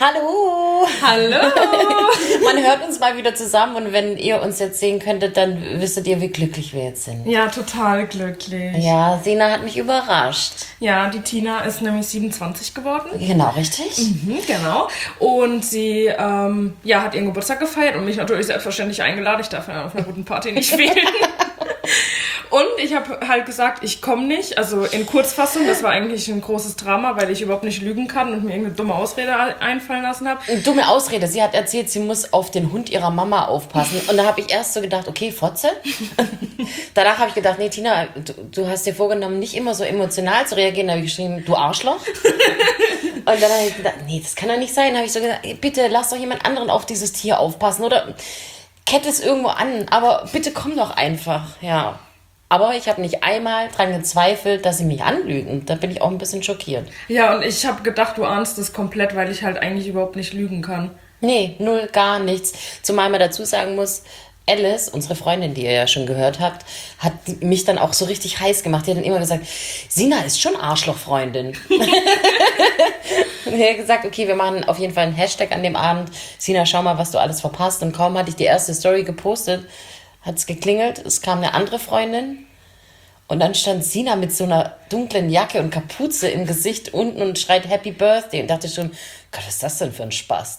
Hallo! Hallo! Man hört uns mal wieder zusammen und wenn ihr uns jetzt sehen könntet, dann wüsstet ihr, wie glücklich wir jetzt sind. Ja, total glücklich. Ja, Sina hat mich überrascht. Ja, die Tina ist nämlich 27 geworden. Genau, richtig? Genau. Und sie hat ihren Geburtstag gefeiert und mich natürlich selbstverständlich eingeladen. Ich darf ja auf einer guten Party nicht fehlen. Und ich habe halt gesagt, ich komme nicht. Also in Kurzfassung, das war eigentlich ein großes Drama, weil ich überhaupt nicht lügen kann und mir irgendeine dumme Ausrede einfallen lassen habe. Eine dumme Ausrede. Sie hat erzählt, sie muss auf den Hund ihrer Mama aufpassen. Und da habe ich erst so gedacht, okay, Fotze. Danach habe ich gedacht, nee, Tina, du hast dir vorgenommen, nicht immer so emotional zu reagieren. Da habe ich geschrieben, du Arschloch. Und dann habe ich gedacht, nee, das kann doch nicht sein. Da habe ich so gesagt, bitte lass doch jemand anderen auf dieses Tier aufpassen. Oder kette es irgendwo an. Aber bitte komm doch einfach, ja. Aber ich habe nicht einmal dran gezweifelt, dass sie mich anlügen. Da bin ich auch ein bisschen schockiert. Ja, und ich habe gedacht, du ahnst das komplett, weil ich halt eigentlich überhaupt nicht lügen kann. Nee, null, gar nichts. Zumal man dazu sagen muss, Alice, unsere Freundin, die ihr ja schon gehört habt, hat mich dann auch so richtig heiß gemacht. Die hat dann immer gesagt, Sina ist schon Arschlochfreundin. Und ich habe gesagt, okay, wir machen auf jeden Fall einen Hashtag an dem Abend. Sina, schau mal, was du alles verpasst. Und kaum hatte ich die erste Story gepostet, hat es geklingelt, es kam eine andere Freundin und dann stand Sina mit so einer dunklen Jacke und Kapuze im Gesicht unten und schreit Happy Birthday und dachte schon, Gott, was ist das denn für ein Spaß?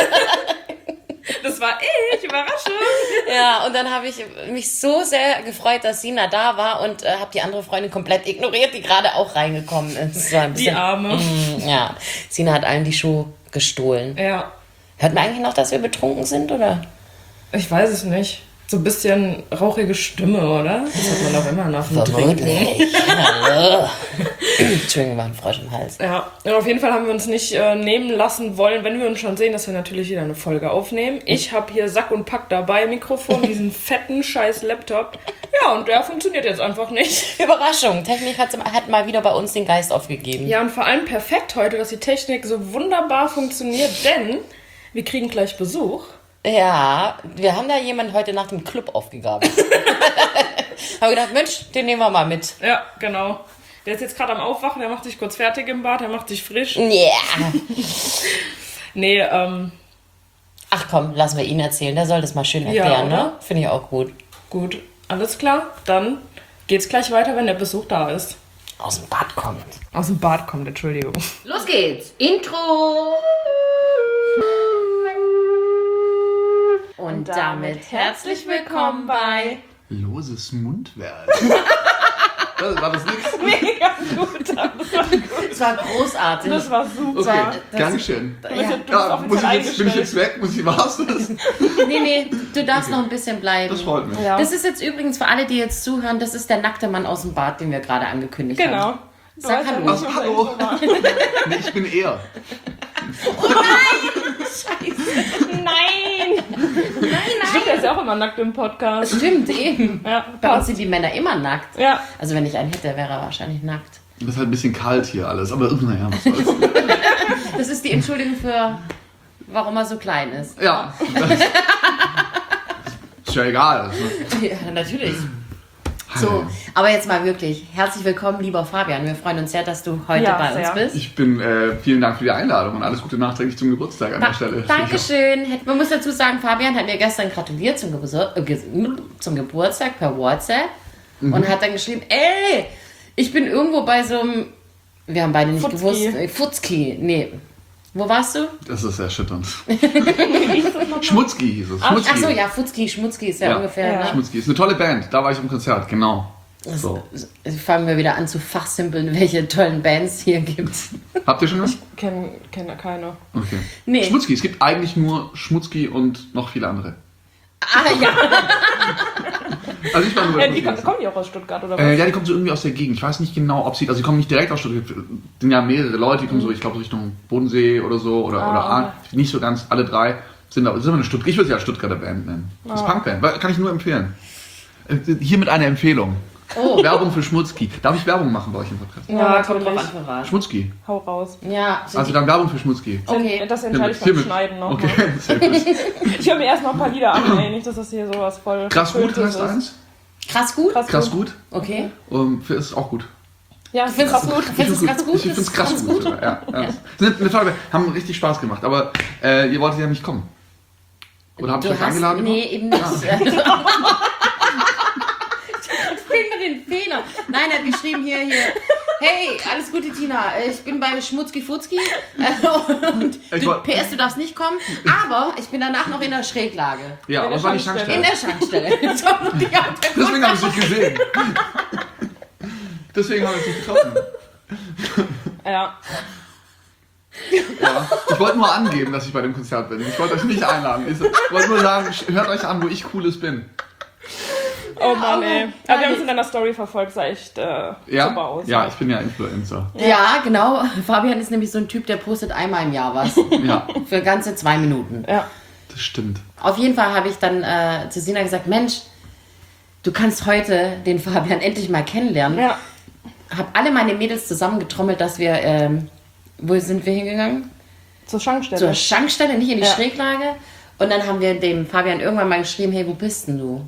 Das war ich, Überraschung. Ja, und dann habe ich mich so sehr gefreut, dass Sina da war und habe die andere Freundin komplett ignoriert, die gerade auch reingekommen ist. Das war ein bisschen, die Arme. Ja, Sina hat allen die Show gestohlen. Ja. Hört man eigentlich noch, dass wir betrunken sind, oder? Ich weiß es nicht. So ein bisschen rauchige Stimme, oder? Das hat man doch immer nach dem Trinken. Hallo. Entschuldigung, war ein Frosch im Hals. Ja, und auf jeden Fall haben wir uns nicht nehmen lassen wollen, wenn wir uns schon sehen, dass wir natürlich wieder eine Folge aufnehmen. Ich habe hier Sack und Pack dabei, Mikrofon, diesen fetten scheiß Laptop. Ja, und der funktioniert jetzt einfach nicht. Überraschung, Technik hat mal wieder bei uns den Geist aufgegeben. Ja, und vor allem perfekt heute, dass die Technik so wunderbar funktioniert, denn wir kriegen gleich Besuch. Ja, wir haben da jemanden heute nach dem Club aufgegraben. Haben gedacht, Mensch, den nehmen wir mal mit. Ja, genau. Der ist jetzt gerade am Aufwachen, der macht sich kurz fertig im Bad, der macht sich frisch. Ja. Yeah. Nee, Ach komm, lassen wir ihn erzählen, der soll das mal schön erklären, ja, ne? Finde ich auch gut. Gut, alles klar. Dann geht's gleich weiter, wenn der Besuch da ist. Aus dem Bad kommt. Aus dem Bad kommt, Entschuldigung. Los geht's. Intro. Und damit herzlich willkommen bei Loses Mundwerk. War das nichts? Mega gut, das war gut. Das war großartig. Das war super. Okay, Dankeschön. Ja, Bin ich jetzt weg? War's das? Nee, du darfst noch ein bisschen bleiben. Das freut mich. Ja. Das ist jetzt übrigens für alle, die jetzt zuhören, das ist der nackte Mann aus dem Bad, den wir gerade angekündigt haben. Genau. Sag hallo. Ach, hallo. Nee, ich bin er. Oh nein! Scheiße. Nein! Stimmt, der ist ja auch immer nackt im Podcast. Stimmt, eben. Ja, Bei uns sind die Männer immer nackt. Ja. Also wenn ich einen hätte, wäre er wahrscheinlich nackt. Das ist halt ein bisschen kalt hier alles, aber naja, was soll's. Das ist die Entschuldigung für, warum er so klein ist. Ja. Ist ja egal. Ja, natürlich. So, aber jetzt mal wirklich, herzlich willkommen, lieber Fabian. Wir freuen uns sehr, dass du heute bei uns bist. Ich bin, vielen Dank für die Einladung und alles Gute nachträglich zum Geburtstag an der Stelle. Dankeschön. Man muss dazu sagen, Fabian hat mir gestern gratuliert zum Geburtstag per WhatsApp und hat dann geschrieben, ey, ich bin irgendwo bei so einem, wir haben beide nicht gewusst, Futzki, nee. Wo warst du? Das ist erschütternd. Schmutzki hieß es. Ach so, ja, Schmutzki ist ja ungefähr. Ne? Schmutzki ist eine tolle Band, da war ich im Konzert, genau. So. Fangen wir wieder an zu fachsimpeln, welche tollen Bands hier gibt. Habt ihr schon was? Kenne keine. Okay. Nee. Schmutzki, es gibt eigentlich nur Schmutzki und noch viele andere. Ah, ja. Also ich war nur Die kommen die auch aus Stuttgart, oder was? ja, die kommen so irgendwie aus der Gegend. Ich weiß nicht genau, ob sie, also sie kommen nicht direkt aus Stuttgart. Es sind ja mehrere Leute, die kommen so, ich glaube, Richtung Bodensee oder so, oder Ahn. Nicht so ganz, alle drei sind aber eine Stuttgart. Ich würde sie als Stuttgarter Band nennen. Das ist Punkband, kann ich nur empfehlen. Hier mit einer Empfehlung. Oh. Werbung für Schmutzki. Darf ich Werbung machen bei euch im Podcast? Ja, kommt drauf an für was. Schmutzki. Hau raus. Ja, Also dann Werbung für Schmutzki. okay. Das entscheide ich beim Hiermit. Schneiden noch. Okay, Mal. sehr gut. Ich höre mir erstmal ein paar Lieder an, ey. Nicht, dass das hier sowas voll... Krass gut Verpöntes heißt ist. eins. Krass gut? Krass gut. Okay. Ist auch gut. Ja, Du findest es gut? Du findest es ganz gut? Ich finde es krass gut. Ja. Sind eine tolle, haben richtig Spaß gemacht, aber ihr wolltet ja nicht kommen. Oder habt ihr euch eingeladen? Nee, eben nicht. Ich bin mit den Fehlern. Nein, er hat geschrieben hier. Hey, alles Gute, Tina. Ich bin bei Schmutzki-Futzki. PS, du darfst nicht kommen. Aber ich bin danach noch in der Schräglage. Ja, aber was war die Schankstelle? In der Schankstelle. Deswegen habe ich es nicht gesehen. Deswegen haben wir es nicht getroffen. Ja. Ja. Ich wollte nur angeben, dass ich bei dem Konzert bin. Ich wollte euch nicht einladen. Ich wollte nur sagen, hört euch an, wo ich Cooles bin. Oh Mann, ey. Aber wir haben es in deiner Story verfolgt, sah echt super aus. Ja, ich bin ja Influencer. Ja, genau. Fabian ist nämlich so ein Typ, der postet einmal im Jahr was. Ja, Für ganze 2 Minuten. Ja. das stimmt. Auf jeden Fall habe ich dann zu Sina gesagt, Mensch, du kannst heute den Fabian endlich mal kennenlernen. Ja. Habe alle meine Mädels zusammengetrommelt, dass wir, wo sind wir hingegangen? Zur Schankstelle. Zur Schankstelle, nicht in die Ja. Schräglage. Und dann haben wir dem Fabian irgendwann mal geschrieben, hey, wo bist denn du?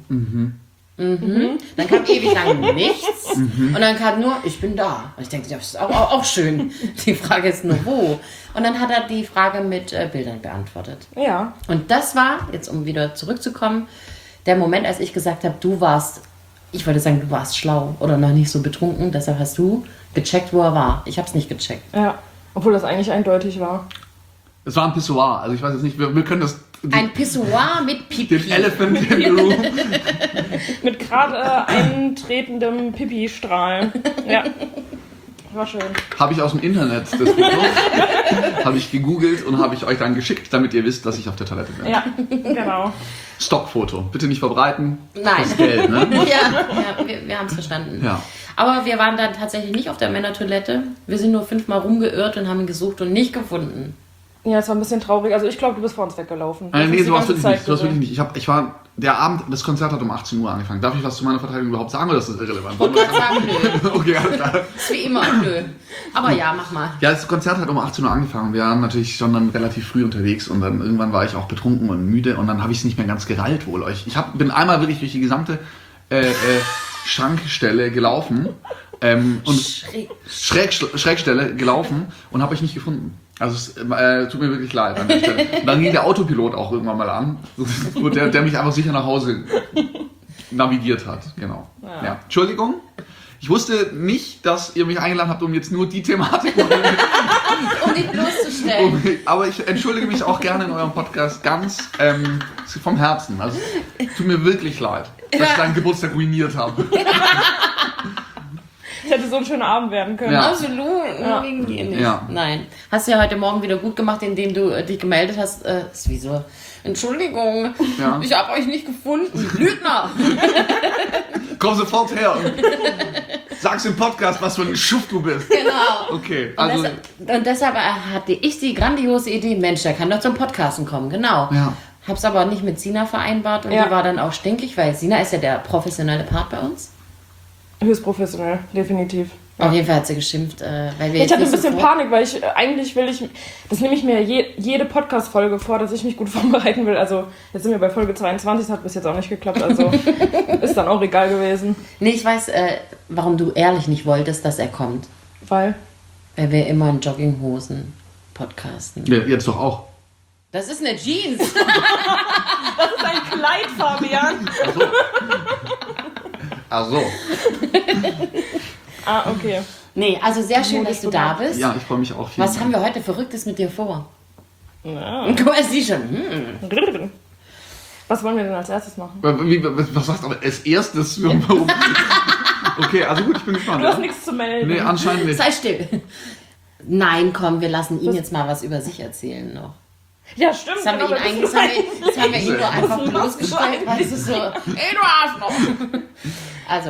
Dann kam ewig lang nichts. Und dann kam nur, ich bin da. Und ich denke, das ist auch schön. Die Frage ist nur, wo? Und dann hat er die Frage mit Bildern beantwortet. Ja. Und das war, jetzt um wieder zurückzukommen, der Moment, als ich gesagt habe, du warst schlau oder noch nicht so betrunken, deshalb hast du gecheckt, wo er war. Ich habe es nicht gecheckt. Ja. Obwohl das eigentlich eindeutig war. Es war ein Pissoir, also ich weiß jetzt nicht, wir können das... Ein Pissoir mit Pipi. Den Elephant in the Room. Mit gerade eintretendem Pipi-Strahl. Ja. War schön. Habe ich aus dem Internet das Foto, habe ich gegoogelt und habe ich euch dann geschickt, damit ihr wisst, dass ich auf der Toilette bin. Ja, genau. Stockfoto, bitte nicht verbreiten. Nein. Das ist Geld, ne? Ja, wir haben es verstanden. Ja. Aber wir waren dann tatsächlich nicht auf der Männertoilette. Wir sind nur 5-mal rumgeirrt und haben ihn gesucht und nicht gefunden. Ja, es war ein bisschen traurig. Also ich glaube, du bist vor uns weggelaufen. Nee, so sowas wirklich nicht. Sowas wirklich nicht. Ich war, der Abend, das Konzert hat um 18 Uhr angefangen. Darf ich was zu meiner Verteidigung überhaupt sagen oder ist das irrelevant? Ich kann sagen, nö. Okay, alles klar. Ist wie immer, nö. Aber ja, mach mal. Ja, das Konzert hat um 18 Uhr angefangen. Wir waren natürlich schon dann relativ früh unterwegs und dann irgendwann war ich auch betrunken und müde und dann habe ich es nicht mehr ganz gerallt wohl. Bin einmal wirklich durch die gesamte Schrankstelle gelaufen und Schrägstelle gelaufen und habe euch nicht gefunden. Also es tut mir wirklich leid an der Stelle. Und dann ging der Autopilot auch irgendwann mal an, der mich einfach sicher nach Hause navigiert hat. Genau. Ja. Entschuldigung. Ich wusste nicht, dass ihr mich eingeladen habt, um jetzt nur die Thematik Um dich bloßzustellen. aber ich entschuldige mich auch gerne in eurem Podcast ganz vom Herzen. Also es tut mir wirklich leid, dass ich deinen Geburtstag ruiniert habe. Es hätte so ein schöner Abend werden können. Ja. Absolut, nur wegen dir nicht. Ja. Nein. Hast du ja heute Morgen wieder gut gemacht, indem du dich gemeldet hast. Ist wie so, Entschuldigung, Ja. ich habe euch nicht gefunden. Lügner! Komm sofort her und sag's im Podcast, was für ein Schuft du bist. Genau. Okay, also... Und deshalb hatte ich die grandiose Idee, Mensch, der kann doch zum Podcasten kommen, genau. Ja. Hab's aber nicht mit Sina vereinbart und Ja. die war dann auch stinkig, weil Sina ist ja der professionelle Part bei uns. Höchst professionell, definitiv. Auf jeden Fall hat sie geschimpft, weil wir Ich hatte ein nicht bisschen sofort- Panik, weil das nehme ich mir jede Podcast-Folge vor, dass ich mich gut vorbereiten will. Also jetzt sind wir bei Folge 22, das hat bis jetzt auch nicht geklappt, also ist dann auch egal gewesen. Nee, ich weiß, warum du ehrlich nicht wolltest, dass er kommt. Weil, Weil wir immer in Jogginghosen podcasten. Ja, jetzt doch auch. Das ist eine Jeans. das ist ein Kleid, Fabian. Ach so. Ah, okay. Nee, also sehr schön, dass du da bist. Ja, ich freue mich auch viel. Was haben wir heute Verrücktes mit dir vor? Ja. Guck mal, sie schon. Was wollen wir denn als erstes machen? Was sagst du aber als erstes? Warum? Okay, also gut, ich bin gespannt. Du hast Ja. nichts zu melden. Nee, anscheinend nicht. Sei still. Nein, komm, wir lassen ihn jetzt mal was über sich erzählen noch. Ja, stimmt. Das haben wir, genau, ihn, das das haben wir ihn nur einfach Was bloßgestellt, weil es ist so, ey, du Arschloch. Also,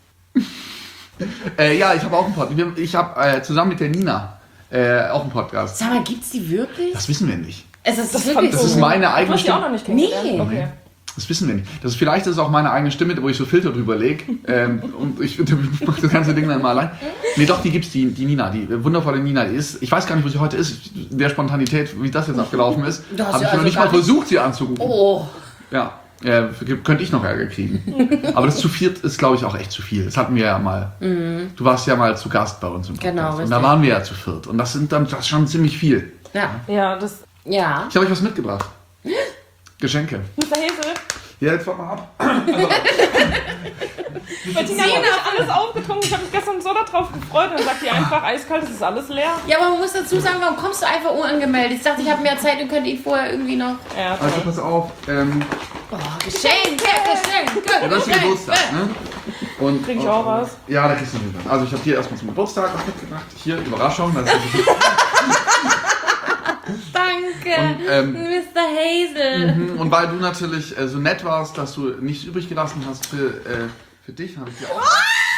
Ja, ich habe auch einen Podcast. Ich habe zusammen mit der Nina auch einen Podcast. sag mal, gibt's die wirklich? Das wissen wir nicht. Es ist Das wirklich Das so. ist meine Du eigene hast die auch noch Stimme. nicht kennengelernt? Nee. Okay. Das wissen wir nicht. Vielleicht ist es auch meine eigene Stimme, wo ich so Filter drüber lege. Und ich mache das ganze Ding dann mal allein. Nee, doch, die gibt's, die Nina, die wundervolle Nina. Die ist, ich weiß gar nicht, wo sie heute ist. In der Spontanität, wie das jetzt abgelaufen ist, Du hast habe ja ich noch also nicht gar mal nicht- versucht, sie anzurufen. Oh, Ja. könnte ich noch Ärger kriegen. Aber das zu viert ist, glaube ich, auch echt zu viel. Das hatten wir ja mal. Du warst ja mal zu Gast bei uns im Podcast. Genau, und da richtig. waren wir ja zu viert. Und das ist schon ziemlich viel. Ja. Ja, das... Ja. Ich habe euch was mitgebracht. Geschenke. Mr. Hesel, Ja, jetzt warte mal ab. Bettina hat nicht alles aufgetrunken. Ich habe mich gestern so darauf gefreut. Dann sagt die einfach, eiskalt, es ist alles leer. Ja, aber man muss dazu sagen, warum kommst du einfach unangemeldet? Ich dachte, ich habe mehr Zeit und könnte ihn vorher irgendwie noch... Ja, Also toll. pass auf. Oh, Geschenke. Ja, das ist Geburtstag, ne? Und, Krieg ich auch was? Ja, da kriegst du was. Also ich habe dir erstmal zum Geburtstag was mitgebracht. Hier, Überraschung. Das ist Danke, Mr. Hazel. und weil du natürlich so nett warst, dass du nichts übrig gelassen hast für dich, habe ich dir auch...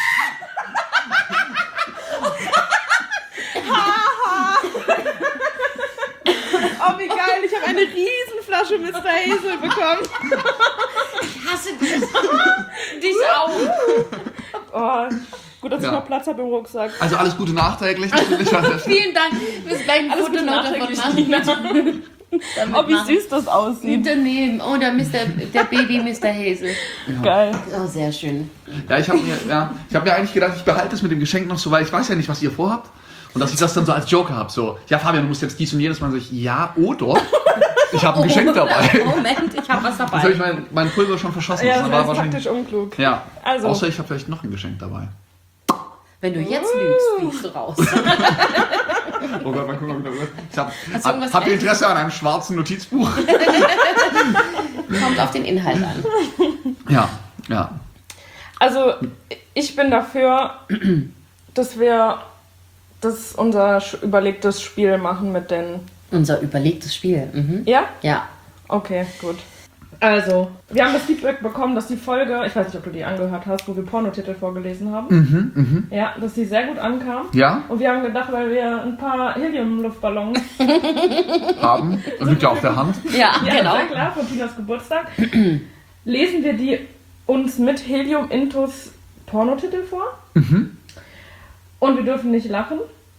Oh, wie geil. Ich habe eine Riesenflasche Mr. Hazel bekommen. Ich hasse dich. Dich auch. Oh, gut, dass Ja. ich noch Platz habe im Rucksack. Also alles Gute nachträglich natürlich. Vielen Dank. Wir müssen gleich ein Alles Foto Gute noch davon nachträglich, machen. Nina. Oh, wie süß das aussieht. Daneben. Oh, der Baby Mr. Hazel. Geil. Oh, sehr schön. Ja, ich habe mir eigentlich gedacht, ich behalte es mit dem Geschenk noch so, weil ich weiß ja nicht, was ihr vorhabt. Und dass ich das dann so als Joker habe. So, ja Fabian, du musst jetzt dies und jenes machen. So, ja, oder? Ich habe ein Geschenk dabei. Moment, ich habe was Jetzt habe dabei. ich mein Pulver schon verschossen. Ja, Das das war ist wahrscheinlich. taktisch unklug. Ja, Also. außer ich habe vielleicht noch ein Geschenk dabei. Wenn du jetzt lügst, fliegst du raus. Oh Gott, mal gucken, ob ich da Hast du irgendwas habt ihr Interesse an einem schwarzen Notizbuch? Kommt auf den Inhalt an. Ja, ja. Also, ich bin dafür, dass wir unser überlegtes Spiel machen mit den... Unser überlegtes Spiel. Mhm. Ja? Ja. Okay, gut. Also, wir haben das Feedback bekommen, dass die Folge, ich weiß nicht, ob du die angehört hast, wo wir Pornotitel vorgelesen haben. Ja, dass die sehr gut ankam. Ja, Und wir haben gedacht, weil wir ein paar Helium-Luftballons, haben. Das liegt ja auf der Hand. Ja, ja, genau. sehr klar, von Tinas Geburtstag, lesen wir die uns mit Helium-Intus Pornotitel vor. Und wir dürfen nicht lachen.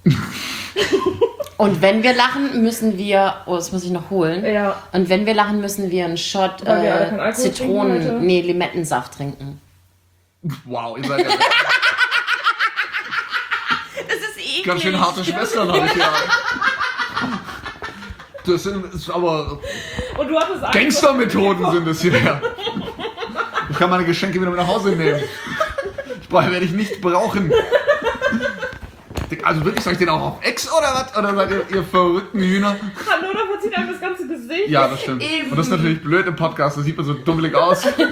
Und wenn wir lachen, müssen wir... Oh, das muss ich noch holen. Ja. Und wenn wir lachen, müssen wir einen Shot Weil wir alle keinen Alkohol trinken heute. Limettensaft trinken. Wow, ihr seid ja Das ist eklig. ganz schön harte Schwestern heute. Ja. Das ist aber Und du hattest Angst, Gangstermethoden sind es hier. Ich kann meine Geschenke wieder mit nach Hause nehmen. Werde ich nicht brauchen. Also wirklich, soll ich den auch auf Ex oder was? Oder seid ihr verrückten Hühner? Hallo, da verzieht einem das ganze Gesicht. Ja, das stimmt. Eben. Und das ist natürlich blöd im Podcast, da sieht man so dummelig aus. Unsere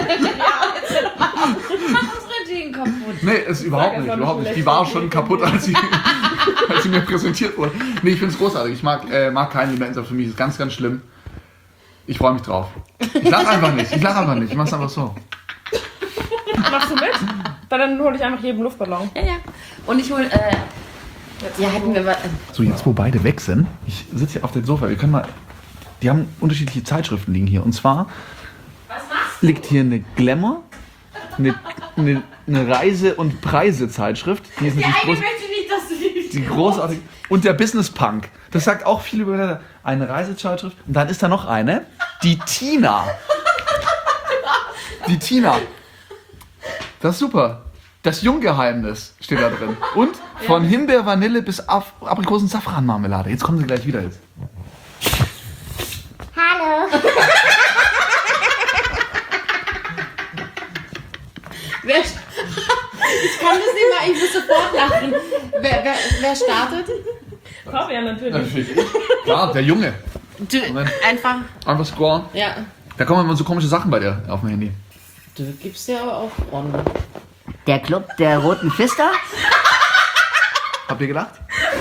Ideen kaputt. Nee, ist überhaupt nicht, überhaupt nicht. Die war schon kaputt, als sie mir präsentiert wurde. Nee, ich find's großartig. Ich mag keinen Limettensaft. Für mich ist es ganz, ganz schlimm. Ich freue mich drauf. Ich lache einfach nicht. Ich mach's einfach so. Machst du mit? Dann hole ich einfach jeden Luftballon. Ja, ja. Und ich hole... ja, hätten wir mal... So, jetzt wo beide weg sind, ich sitze hier auf dem Sofa, wir können mal, die haben unterschiedliche Zeitschriften liegen hier. Und zwar liegt hier eine Glamour, eine Reise- und Preise-Zeitschrift. Die ist natürlich möchte nicht, dass du die großartig. Und der Business Punk. Das sagt auch viel über eine Reisezeitschrift. Und dann ist da noch eine, die Tina. Die Tina. Das ist super. Das Junggeheimnis steht da drin. Und von Himbeer, Vanille bis Aprikosen, Safranmarmelade. Jetzt kommen sie gleich wieder jetzt. Hallo. Ich kann das nicht mal, ich muss sofort lachen. Wer startet? Fabian natürlich. Natürlich. Klar, der Junge. Du, Moment. einfach, Score. ja. Da kommen immer so komische Sachen bei dir auf dem Handy. Du gibst ja auch on. Der Club der Roten Pfister? Habt ihr gedacht?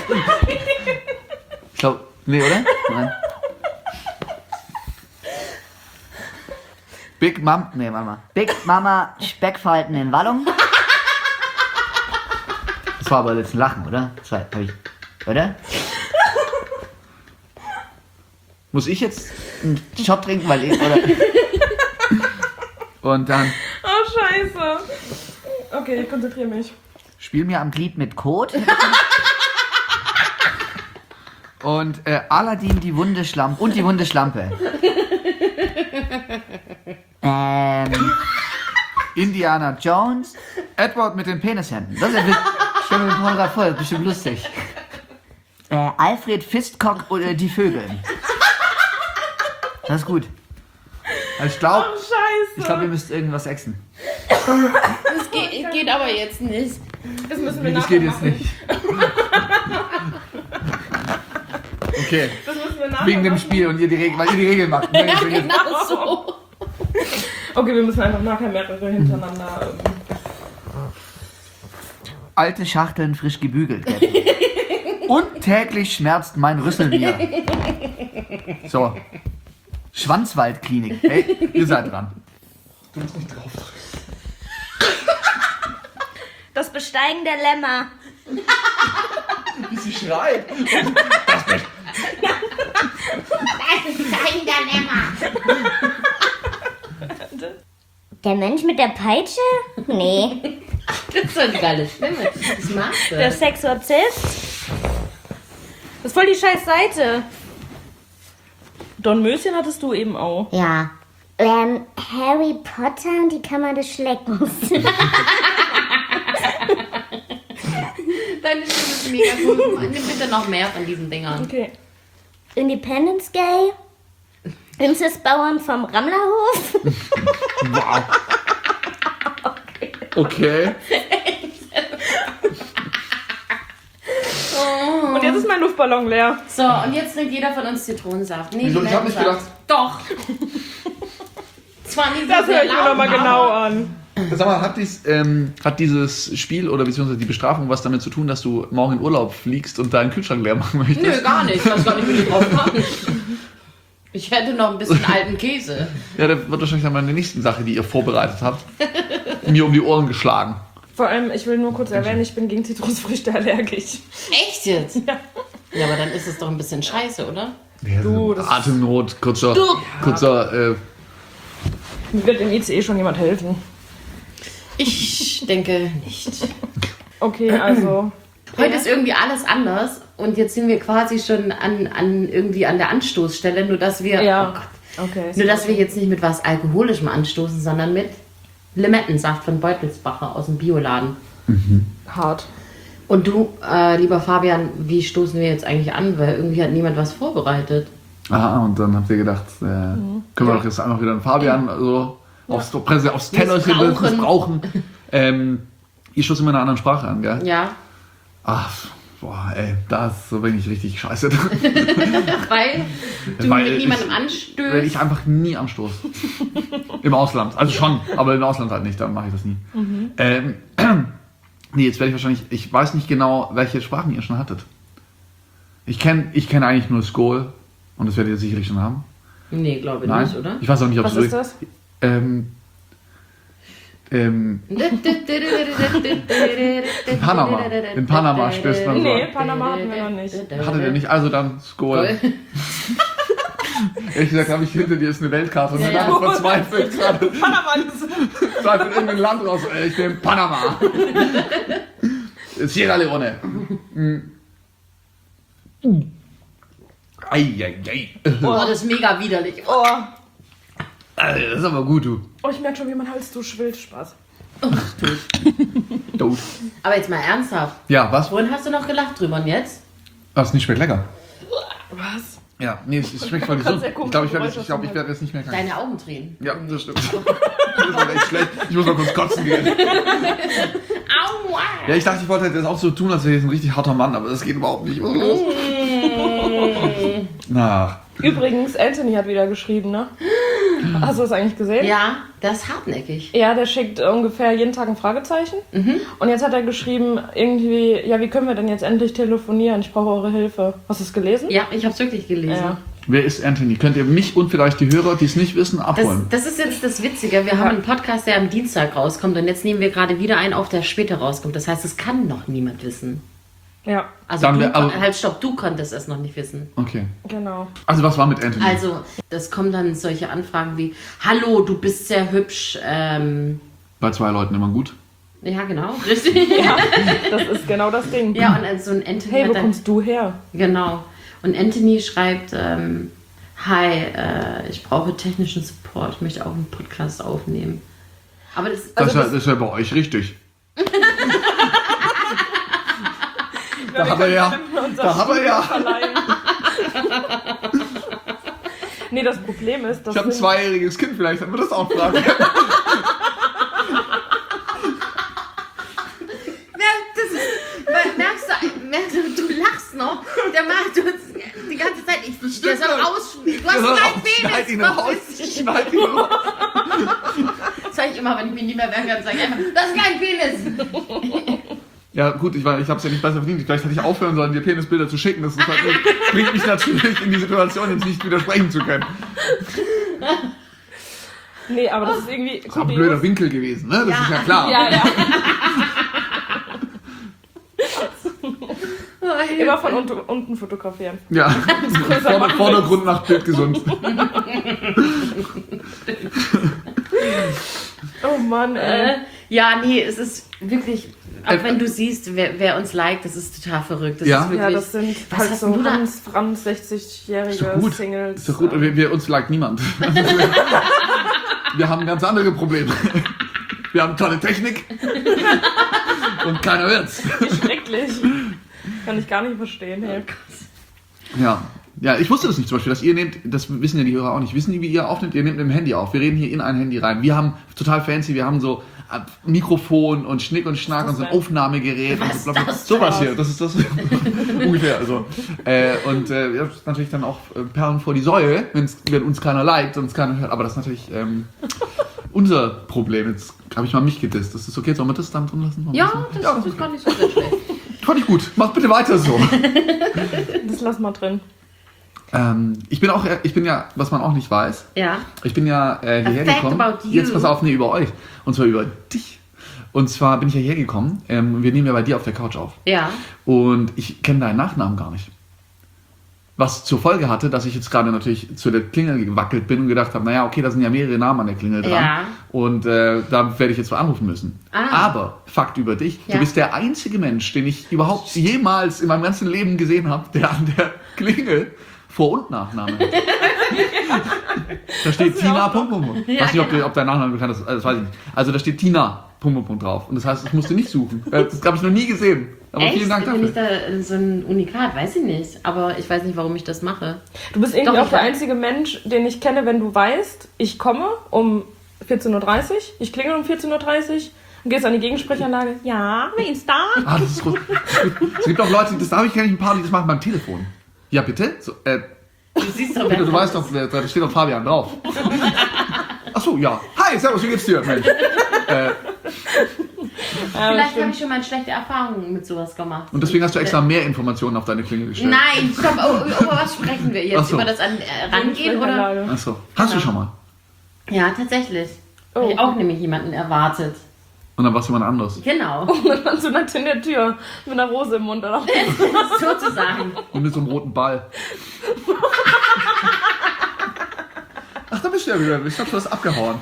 Ich glaube, nee, oder? Nein. Big Mom, nee, Mama. Big Mama Speckfalten in Wallung? Das war aber jetzt ein Lachen, oder? Das war, hab ich, oder? Muss ich jetzt? Einen Shot trinken, weil ich, oder? Und dann Oh, scheiße. Okay, ich konzentriere mich. spiel mir am Glied mit Kot. Und Aladdin die Wunde Schlampe und die Wunde Schlampe. Indiana Jones, Edward mit den Penishänden. Das ist ja ich stelle mir den Paul gerade vor, das ist bestimmt lustig. Alfred Fistcock oder die Vögel. Das ist gut. Also ich glaube, ihr müsst irgendwas exen. Das geht aber jetzt nicht. Das müssen wir Das nachher geht jetzt machen. nicht. Okay. Das müssen wir nachher Wegen dem machen. Spiel und ihr die Regeln, weil ihr die Regeln macht. Ne? Ja, genau so. Okay, wir müssen einfach nachher mehrere hintereinander. Alte Schachteln frisch gebügelt. Und täglich schmerzt mein Rüssel mir. So. Schwanzwaldklinik. Hey, ihr seid dran. Du musst nicht drauf. Das Besteigen der Lämmer. Wie sie schreit. Der Mensch mit der Peitsche? Nee. Das ist so eine geile Stimme. Das magst du. Der Sexorzist? Das ist voll die scheiß Seite. Dornmöschen hattest du eben auch. Ja. Harry Potter und die Kammer des Schleckens. Deine Stimme ist mega gut. Nimm bitte noch mehr von diesen Dingern. Okay. Independence Day. Inzestbauern vom Rammlerhof. Wow. Okay. Und jetzt ist mein Luftballon leer. So, und jetzt trinkt jeder von uns Zitronensaft. Nee, Wieso? Ich hab nicht Limettensaft. gedacht. Doch. Zwar nicht so Das sehr höre ich mir laut, nochmal aber- genau an. Sag mal, hat dieses Spiel oder beziehungsweise die Bestrafung was damit zu tun, dass du morgen in Urlaub fliegst und deinen Kühlschrank leer machen möchtest? Nö, gar nicht. Ich weiß gar nicht, wie die drauf kommen. Ich hätte noch ein bisschen alten Käse. Ja, das wird wahrscheinlich dann meine nächste Sache, die ihr vorbereitet habt, mir um die Ohren geschlagen. Vor allem, ich will nur kurz erwähnen, ich bin gegen Zitrusfrüchte allergisch. Echt jetzt? Ja, aber dann ist es doch ein bisschen scheiße, oder? Ja, Du, das- Atemnot, kurzer, Mir wird im ICE schon jemand helfen. Ich denke nicht. Okay, also. Heute ist irgendwie alles anders und jetzt sind wir quasi schon irgendwie an der Anstoßstelle, nur dass wir, Ja. oh Gott, Okay. nur dass wir jetzt nicht mit was Alkoholischem anstoßen, sondern mit Limettensaft von Beutelsbacher aus dem Bioladen. Hart. Und du, lieber Fabian, wie stoßen wir jetzt eigentlich an? Weil irgendwie hat niemand was vorbereitet. Aha, und dann habt ihr gedacht, können wir doch jetzt einfach wieder einen Fabian so aufs Tellerchen Missbrauchen. missbrauchen. Ihr stoßt immer in einer anderen Sprache an, gell? Ja, Ach, boah, ey, das bin ich richtig scheiße. weil du Weil mit niemandem Weil anstößt. ich einfach nie anstoße. Im Ausland. Also schon, aber im Ausland halt nicht, dann mache ich das nie. Nee, jetzt werde ich wahrscheinlich, ich weiß nicht genau, welche Sprachen ihr schon hattet. Ich kenn eigentlich nur Skol und das werdet ihr sicherlich schon haben. Nee, glaube Nein, nicht, oder? ich weiß auch nicht, ob Was es ist das? In Panama. In Panama stößt man so. Nee, Panama hatten wir noch nicht. Hattet ihr nicht? Also dann Skol. Ehrlich gesagt habe ich hinter dir ist eine Weltkarte und Ja, bin ja. einfach verzweifelt gerade. Panama gesucht. Zweifelt irgendein Land raus. Ich bin in Panama. Sierra Leone. Eieiei. Oh, das ist mega widerlich. Oh. Das ist aber gut, du. Oh, ich merke schon, wie mein Hals so schwillt. Spaß. Tot. Aber jetzt mal ernsthaft. Ja, was? Wohin hast du noch gelacht drüber und jetzt? Das nicht schmeckt lecker. Was? Ja, nee, es schmeckt voll Ganz gesund. sehr Ich komische glaube, ich Geräusche werde jetzt nicht mehr krank. Deine Augen drehen. Ja, das stimmt. Das ist echt schlecht. Ich muss mal kurz kotzen gehen. Aua! Ja, ich dachte, ich wollte das auch so tun, als wäre ich ein richtig harter Mann, aber das geht überhaupt nicht. Was ist los? Na, Übrigens, Anthony hat wieder geschrieben, ne? Hast du das eigentlich gesehen? Ja, das ist hartnäckig. Ja, der schickt ungefähr jeden Tag ein Fragezeichen. Und jetzt hat er geschrieben, irgendwie, ja, wie können wir denn jetzt endlich telefonieren? Ich brauche eure Hilfe. Hast du es gelesen? Ja, ich habe es wirklich gelesen. Ja. wer ist Anthony? Könnt ihr mich und vielleicht die Hörer, die es nicht wissen, abholen? Das ist jetzt das Witzige. Wir haben einen Podcast, der am Dienstag rauskommt und jetzt nehmen wir gerade wieder einen auf, der später rauskommt. Das heißt, es kann noch niemand wissen. Ja, Also Dann du, wär- aber- halt stopp, du konntest es noch nicht wissen. Okay. genau. Also was war mit Anthony? Also, das kommen dann solche Anfragen wie, hallo, du bist sehr hübsch. Bei zwei Leuten immer gut. Ja, genau, richtig. Das ist genau das Ding. Ja, und so ein Anthony Hey, hat wo dann, kommst du her? genau. Und Anthony schreibt, Hi, ich brauche technischen Support. Ich möchte auch einen Podcast aufnehmen. Aber das Das ist ja bei euch richtig. Da haben wir ja. Nee, das Problem ist, dass Ich habe ein 2-jähriges Kind, vielleicht haben wir das auch fragen. Merkst du, du lachst noch. Der macht uns die ganze Zeit. Der soll ausschneiden. Du hast keinen Schneid ihn Penis. raus. Schneid ihn raus. Das sage ich immer, wenn ich mich nicht mehr wehren kann, sage ich einfach, das ist kein Penis. Ja gut, ich habe es ja nicht besser verdient. Vielleicht hätte ich aufhören sollen, dir Penisbilder zu schicken. Das ist halt, bringt mich natürlich in die Situation, jetzt nicht widersprechen zu können. Nee, aber das ist irgendwie Das ist ein blöder Winkel gewesen, ne? Das ist ja klar. Ja. Immer von unten fotografieren. Ja. Vordergrund nach Bild gesund. Oh Mann, ey. Ja, nee, es ist wirklich, auch wenn du siehst, wer uns liked, das ist total verrückt. Das Ja? ist wirklich, Ja, das sind was halt hast so du da? Franz, Ist doch 60-jährige gut. Singles. Ist doch gut. Und wir uns liked niemand. Wir haben ganz andere Probleme. Wir haben tolle Technik. Und keiner hört's. Wie schrecklich. Kann ich gar nicht verstehen. Hey. Ja. Ja, ich wusste das nicht zum Beispiel, dass ihr nehmt, das wissen ja die Hörer auch nicht, wissen die, wie ihr aufnehmt, ihr nehmt mit dem Handy auf. Wir reden hier in ein Handy rein. Wir haben total fancy, wir haben so Mikrofon und Schnick und Schnack und so ein Aufnahmegerät. Und so, sowas hier, das ist das ungefähr. Also. Ihr habt natürlich dann auch Perlen vor die Säue, wenn uns keiner liked und uns keiner hört. Aber das ist natürlich unser Problem. Jetzt habe ich mal mich gedisst. Das ist okay, sollen wir das dann drin lassen? Ja, das ist gar nicht so sehr schlecht. Fand ich gut. Macht bitte weiter so. Das lass mal drin. Ich bin ja, was man auch nicht weiß, Ja. ich bin ja hierher fact gekommen. about you. Jetzt pass auf, nee, über euch. Und zwar über dich. Und zwar bin ich ja hierher gekommen. Wir nehmen ja bei dir auf der Couch auf. Ja. Und ich kenne deinen Nachnamen gar nicht. Was zur Folge hatte, dass ich jetzt gerade natürlich zu der Klingel gewackelt bin und gedacht habe, naja, okay, da sind ja mehrere Namen an der Klingel dran. Ja. Und da werde ich jetzt mal anrufen müssen. Aber, Fakt über dich, Ja. du bist der einzige Mensch, den ich überhaupt jemals in meinem ganzen Leben gesehen habe, der an der Klingel Vor- und Nachname hat. Da steht Tina, Punkt. Ich weiß nicht, ob dein Nachname bekannt ist, das weiß ich nicht. Also da steht Tina, Punkt drauf. Und das heißt, ich musste nicht suchen. Das habe ich noch nie gesehen. Aber Echt? vielen Dank Bin ich dafür. da so ein Unikat? Weiß ich nicht. Aber ich weiß nicht, warum ich das mache. Du bist irgendwie Doch, auch der einzige Mensch, den ich kenne, wenn du weißt, ich komme um 14.30 Uhr, ich klingel um 14.30 Uhr und gehst an die Gegensprechanlage. Ja, wer ist da? Ah, das ist gut. Es gibt auch Leute, kenne ich ein paar, die das machen beim Telefon. Ja, bitte? So, Du siehst doch, bitte, du weißt doch, da steht doch Fabian drauf. Ach so, ja. Hi, servus, wie geht's dir, Mensch? Vielleicht habe ich schon mal schlechte Erfahrungen mit sowas gemacht. Und deswegen hast du extra mehr Informationen auf deine Klingel gestellt. Nein, stopp, über was sprechen wir jetzt? Ach so. Über das Rangehen oder? Ach so. Hast du schon mal? Ja, tatsächlich. Oh. Habe ich auch nämlich jemanden erwartet. Und dann warst du jemand anderes. Genau. Und dann so nackt in der Tür mit einer Rose im Mund. Oder? Sozusagen. Und mit so einem roten Ball. Ach, da bist du ja wieder. Ich glaub, du hast abgehauen.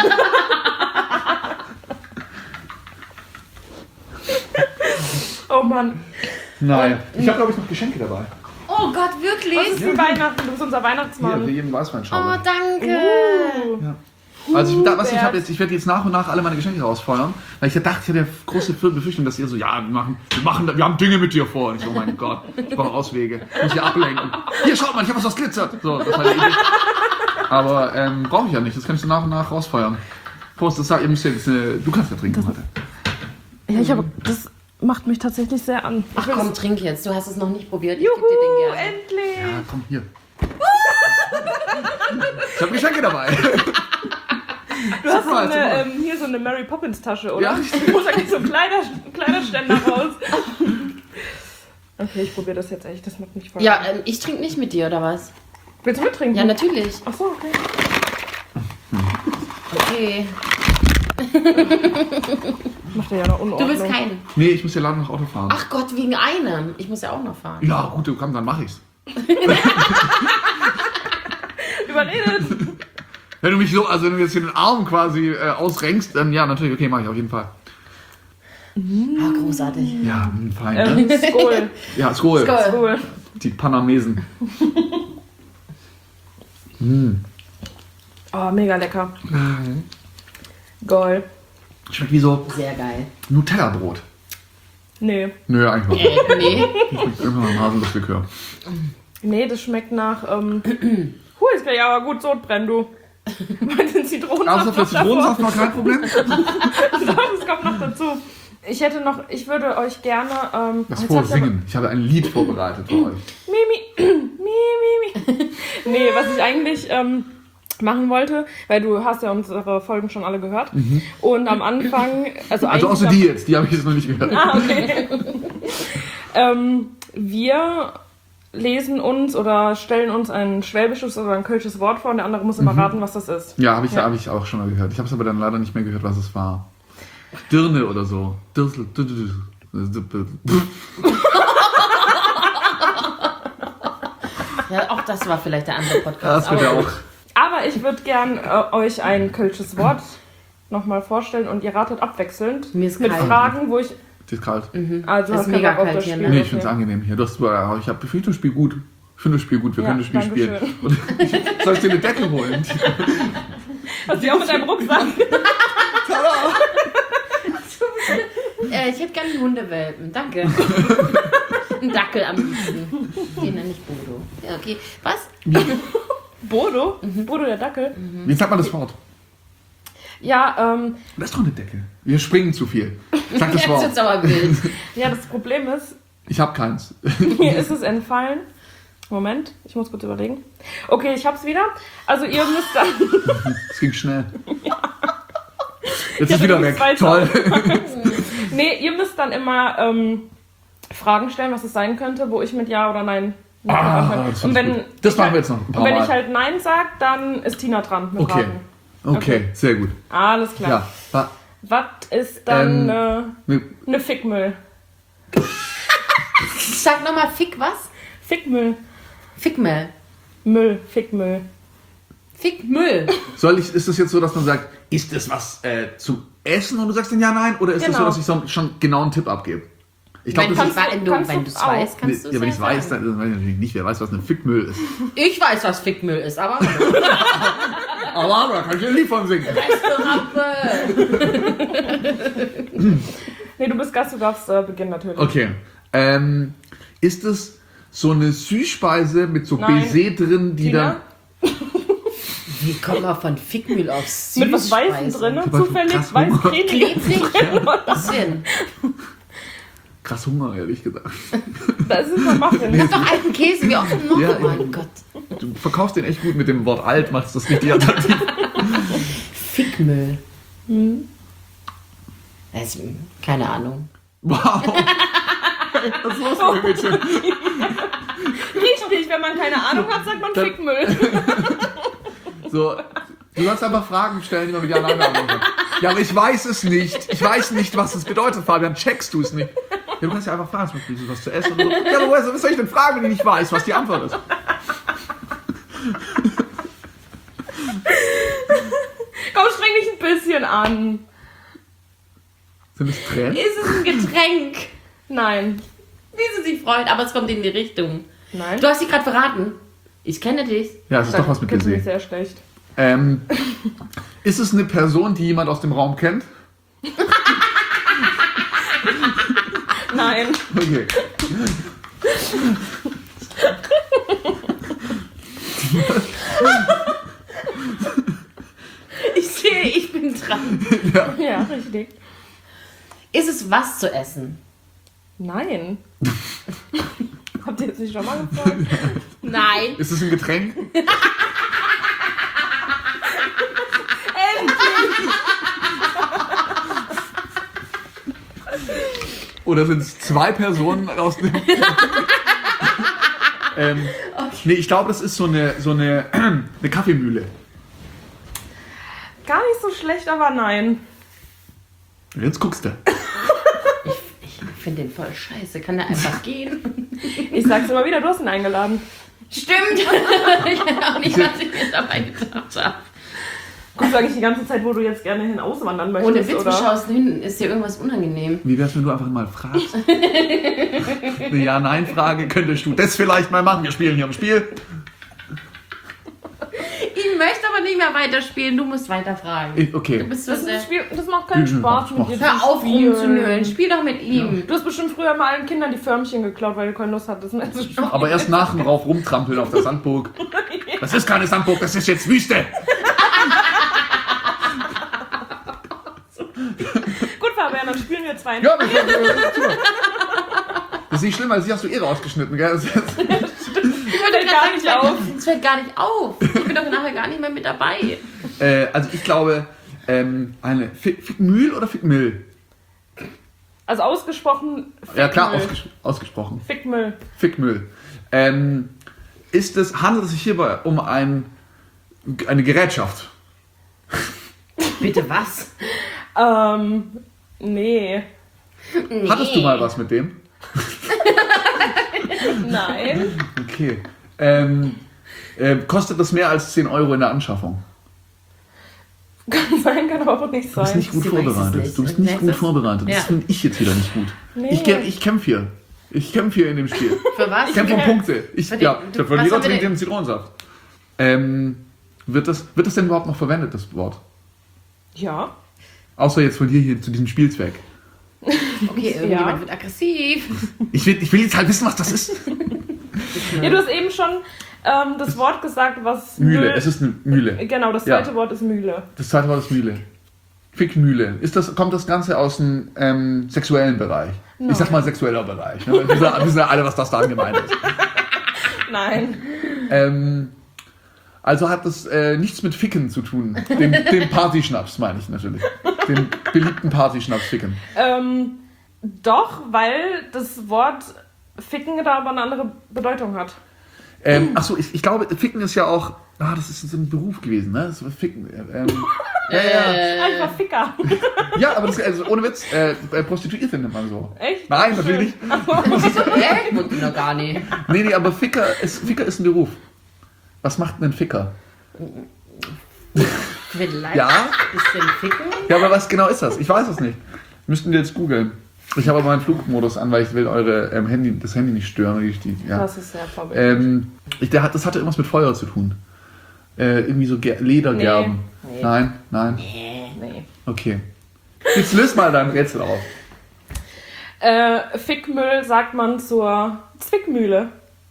Oh Mann. Nein. Ich habe, glaube ich, noch Geschenke dabei. Oh Gott, Das wirklich? ist wie Weihnachten, du bist unser Hier, Weihnachtsmann. für jeden Weißweinschau. Oh, danke. Ja. Also ich werde jetzt nach und nach alle meine Geschenke rausfeuern, weil ich dachte, ich hatte große Befürchtung, dass ihr so, ja, wir haben Dinge mit dir vor. Und ich so, oh mein Gott, ich brauche Auswege, ich muss hier ablenken. Hier, schaut mal, ich habe was glitzert. So, das war die Idee. Aber brauche ich ja nicht, das kann ich so nach und nach rausfeuern. Prost, ihr müsst jetzt, du kannst ja trinken heute. Ja, das macht mich tatsächlich sehr an. Ach komm, trink jetzt. Du hast es noch nicht probiert. Ich Juhu, geb dir den gerne. endlich. Ja, komm, hier. Ich habe Geschenke dabei. Du hast so Surprise, eine, hier so eine Mary Poppins Tasche, oder? Ja. Du musst eigentlich so einen Kleiderständer raus. Okay, ich probiere das jetzt echt, das macht mich voll. Ja, ich trinke nicht mit dir, oder was? Willst du mittrinken? Ja, natürlich. Ach so, okay. Okay. Macht er ja noch Du Unordnung. willst keinen. Nee, ich muss ja leider noch Auto fahren. Ach Gott, wegen einem. Ich muss ja auch noch fahren. Ja, gut, komm, dann mach ich's. Überredet. Wenn du mich so, also wenn du jetzt hier den Arm quasi ausrenkst, dann ja, natürlich, okay, mach ich auf jeden Fall. Ah, großartig. Ja, fein, ne? Skol. Ja, Skol. Skol. Skol. Die Panamesen. Oh, mega lecker. Geil. Schmeckt wie so Sehr geil. Nutella-Brot. Nee. Nö, eigentlich nicht. Nee. Schmeckt immer nach Haselnusslikör. Nee, das schmeckt nach, jetzt kann ich aber gut Sodbrennen, du. Bei den Zitronensaft. Außer für Zitronensaft noch kein Problem. Das kommt noch dazu. Ich würde euch gerne, Das jetzt Vorsingen. Ich habe ein Lied vorbereitet für euch. Nee, was ich eigentlich machen wollte, weil du hast ja unsere Folgen schon alle gehört. Und am Anfang, Also außer die jetzt, die habe ich jetzt noch nicht gehört. Okay. Wir lesen uns oder stellen uns ein schwäbisches oder ein kölsches Wort vor und der andere muss immer raten, was das ist. Ja, habe ich auch schon mal gehört. Ich habe es aber dann leider nicht mehr gehört, was es war. Dirne oder so. Dirsel. Ja, auch das war vielleicht der andere Podcast. Das wird ja auch. Aber ich würde gern euch ein kölsches Wort nochmal vorstellen und ihr ratet abwechselnd Mir ist mit kalt. Fragen, wo ich... Die ist kalt. Also Ist hast mega Bock auf kalt das hier, Spiel. ne? Nee, ich finde es angenehm hier. Ich habe gefühlt das Spiel gut. Ich finde das Spiel gut. Wir können das Spiel spielen. Und soll ich dir eine Decke holen? Hast du auch mit deinem Rucksack? Ich hätte gerne einen Hundewelpen. Danke. Ein Dackel am liebsten. Den nenne ich Bodo. Ja, okay. Was? Bodo? Bodo der Dackel? Wie sagt man das Wort? Ja, Das ist doch eine Decke. Wir springen zu viel. Sag das Jetzt Wort. wird's aber wild. ja, das Problem ist, Ich habe keins. mir ist es entfallen. Moment, ich muss kurz überlegen. Okay, ich hab's wieder. Also ihr müsst dann... Es ging schnell. Jetzt Ja, ist wieder du weg. bist Toll. Nee, ihr müsst dann immer Fragen stellen, was es sein könnte, wo ich mit Ja oder Nein nicht anfange. das Und finde ich wenn gut. Das ich machen halt, wir jetzt noch ein paar und wenn Mal. ich halt Nein sage, dann ist Tina dran mit Okay. Raten. Okay, sehr gut. Alles klar. Ja. Was ist dann Ne- eine Fickmüll? Sag nochmal Fick was? Fickmüll. Fickmehl. Müll. Fickmüll. Fickmüll. Ist es jetzt so, dass man sagt, ist das was zum Essen und du sagst dann ja, nein? Oder ist es Genau. so, dass ich schon genau einen Tipp abgebe? Ich glaube, Wenn das ist... du kannst es du auch. weißt, kannst du es Ja, wenn ich es weiß, sagen. dann weiß ich natürlich nicht. Wer weiß, was eine Fickmüll ist. Ich weiß, was Fickmüll ist, aber... Aber da kann ich ein Lied von singen. Nee, du bist Gast, du darfst beginnen natürlich. Okay. Ist es so eine Süßspeise mit so Nein. Baiser drin, die Tina? dann... Wie kommt man von Fickmühl auf Süßspeise? Mit was Weißem drin, hab zufällig krass weiß Hunger. cremig. Bisschen. Krass Hunger, ehrlich gesagt. Das ist ein Muffin. Das ist doch alten Käse, wie auch noch. Ja. Oh mein Gott. Du verkaufst den echt gut mit dem Wort alt, machst das richtig attraktiv. Fickmüll. Also, keine Ahnung. Wow. Was ist los mit dem Mädchen? Richtig, wenn man keine Ahnung hat, sagt man Fickmüll. So, du sollst einfach Fragen stellen, die man mit Ja, Nein beantworten kann. Ja, aber ich weiß es nicht. Ich weiß nicht, was es bedeutet, Fabian. Checkst du es nicht? Ja, du kannst ja einfach fragen, zum Beispiel, was zu essen oder so. Ja, aber was soll ich denn fragen, wenn ich nicht weiß, was die Antwort ist? Komm, streng dich ein bisschen an. Sind es Tränen? Ist es ein Getränk? Nein. Wie sie sich freut, aber es kommt in die Richtung. Nein. Du hast sie gerade verraten. Ich kenne dich. Ja, es ist doch was mit Kennst du mich Baiser. sehr schlecht. Ist es eine Person, die jemand aus dem Raum kennt? Nein. Okay. Ich sehe, ich bin dran. Ja, richtig. Ist es was zu essen? Nein. Habt ihr jetzt nicht schon mal gefragt? Nein. Ist es ein Getränk? Oder sind es zwei Personen aus dem... Nee, ich glaube, das ist so eine Kaffeemühle. Gar nicht so schlecht, aber nein. Jetzt guckst du. Ich finde den voll scheiße. Kann der einfach gehen? Ich sag's immer wieder, du hast ihn eingeladen. Stimmt. Ich weiß auch nicht, was ich mir dabei gedacht habe. Gut, sage ich die ganze Zeit, wo du jetzt gerne hin auswandern möchtest, Ohne Witz, du oder? schaust hinten. Ist dir irgendwas unangenehm? Wie wär's, wenn du einfach mal fragst? Eine Ja-Nein-Frage, könntest du das vielleicht mal machen? Wir spielen hier ein Spiel. Ich möchte aber nicht mehr weiterspielen. Du musst weiterfragen. Okay. Du bist so Das, sehr... das macht keinen Spaß mit dir. Hör auf rumzunölen. Spiel doch mit ihm. Du hast bestimmt früher mal allen Kindern die Förmchen geklaut, weil du keine Lust hattest mehr zu spielen. Aber erst nach dem Rauf rumtrampeln auf der Sandburg. Das ist keine Sandburg, das ist jetzt Wüste. Gut, Fabian, dann spielen wir 2. Ja, das ist nicht schlimm, weil sie hast du eh rausgeschnitten, gell? Ich will gar nicht auf. Es fällt gar nicht auf. Ich bin doch nachher gar nicht mehr mit dabei. Also ich glaube, eine Fickmühl oder Fickmill? Also ausgesprochen Fickmüll. Ja klar, ausgesprochen. Fickmüll. Fickmüll. Handelt es sich hierbei um eine Gerätschaft? Bitte was? Nee. Hattest du mal was mit dem? Nein. Okay. Kostet das mehr als 10 Euro in der Anschaffung? Kann sein, kann aber auch nicht Du bist sein. nicht gut Sie weiß es vorbereitet. nicht. Du bist nicht Merkst gut du's? vorbereitet. Ja. Das finde ich jetzt wieder nicht gut. Nee. Ich kämpfe hier. Ich kämpfe hier in dem Spiel. Für was? Ich kämpfe um Punkte. Der was Verlierer haben wir trinkt denn? den Zitronensaft. Wird das denn überhaupt noch verwendet, das Wort? Ja. Außer jetzt von dir hier zu diesem Spielzweck. Okay, irgendjemand wird aggressiv. Ich will jetzt halt wissen, was das ist. Ja, du hast eben schon das Wort gesagt, was... Mühle. Es ist eine Mühle. Genau, das Ja. zweite Wort ist Mühle. Das zweite Wort ist Mühle. Fickmühle. Kommt das Ganze aus dem sexuellen Bereich? Nein. Ich sag mal sexueller Bereich. Ne? Wir wissen ja alle, was das da gemeint ist. Nein. Also hat das nichts mit Ficken zu tun. Den Partyschnaps meine ich natürlich. Den beliebten Partyschnaps Ficken. Doch, weil das Wort Ficken da aber eine andere Bedeutung hat. Achso, ich glaube, Ficken ist ja auch... das ist so ein Beruf gewesen, ne? Das war Ficken. Einfach Ficker. Ja, aber das, also ohne Witz, Prostituierte nennt man so. Echt? Nein, natürlich nicht. Wusste ich noch gar nicht. Nee, aber Ficker ist ein Beruf. Was macht denn ein Ficker? Vielleicht Ja? bisschen ficken. Ja, aber was genau ist das? Ich weiß es nicht. Müssten wir jetzt googeln. Ich habe aber meinen Flugmodus an, weil ich will das Handy nicht stören. Ja. Das ist sehr vorbildlich. Das hatte irgendwas mit Feuer zu tun. Irgendwie so Ledergerben. Nee. Nein. Nee. Okay. Jetzt löst mal dein Rätsel auf. Fickmüll sagt man zur Zwickmühle.